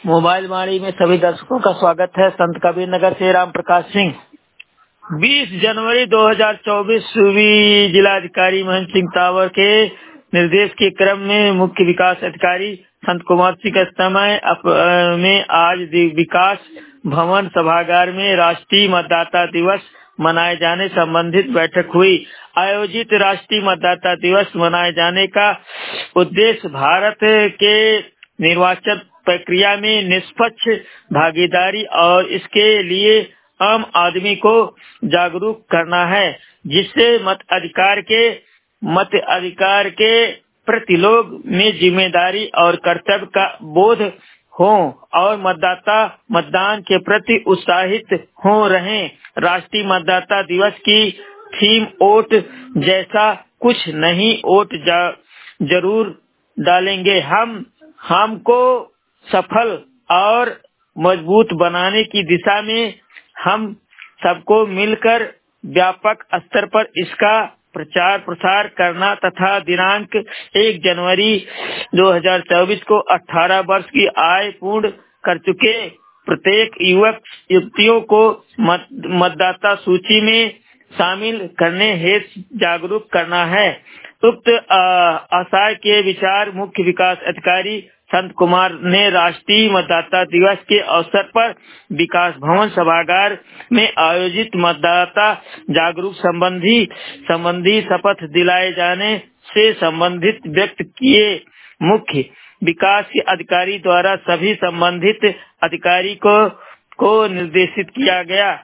Mobile वाणी में सभी दर्शकों का स्वागत है। संत कबीर नगर से राम प्रकाश सिंह। 20 जनवरी 2024 सूबी जिलाधिकारी महेंद्र सिंह तावर के निर्देश के क्रम में मुख्य विकास अधिकारी संत कुमार सिंह के समय में आज विकास भवन सभागार में राष्ट्रीय मतदाता दिवस मनाए जाने संबंधित बैठक हुई। आयोजित राष्ट्रीय मतदाता दिवस मनाए जाने का उद्देश्य भारत के निर्वाचन प्रक्रिया में निष्पक्ष भागीदारी और इसके लिए आम आदमी को जागरूक करना है, जिससे मत अधिकार के प्रति लोग में जिम्मेदारी और कर्तव्य का बोध हो और मतदाता मतदान के प्रति उत्साहित हो रहे। राष्ट्रीय मतदाता दिवस की थीम वोट जैसा कुछ नहीं, वोट जरूर डालेंगे। हमको सफल और मजबूत बनाने की दिशा में हम सबको मिलकर व्यापक स्तर पर इसका प्रचार प्रसार करना तथा दिनांक 1 जनवरी 2024 को 18 वर्ष की आयु पूर्ण कर चुके प्रत्येक युवक युवतियों को मतदाता सूची में शामिल करने हेतु जागरूक करना है। उक्त आशय के विचार मुख्य विकास अधिकारी संत कुमार ने राष्ट्रीय मतदाता दिवस के अवसर पर विकास भवन सभागार में आयोजित मतदाता जागरूक संबंधी शपथ दिलाए जाने से संबंधित व्यक्त किए। मुख्य विकास के अधिकारी द्वारा सभी संबंधित अधिकारी को निर्देशित किया गया